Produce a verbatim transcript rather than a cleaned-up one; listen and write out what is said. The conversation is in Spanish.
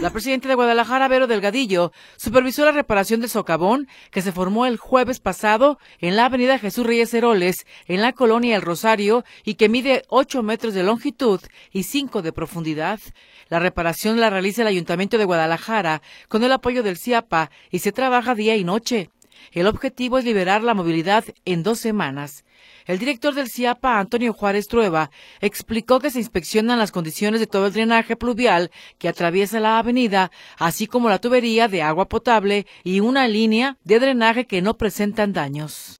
La presidenta de Guadalajara, Vero Delgadillo, supervisó la reparación del socavón que se formó el jueves pasado en la avenida Jesús Reyes Heroles, en la colonia El Rosario, y que mide ocho metros de longitud y cinco de profundidad. La reparación la realiza el Ayuntamiento de Guadalajara con el apoyo del C I A P A y se trabaja día y noche. El objetivo es liberar la movilidad en dos semanas. El director del C I A P A, Antonio Juárez Trueba, explicó que se inspeccionan las condiciones de todo el drenaje pluvial que atraviesa la avenida, así como la tubería de agua potable y una línea de drenaje que no presentan daños.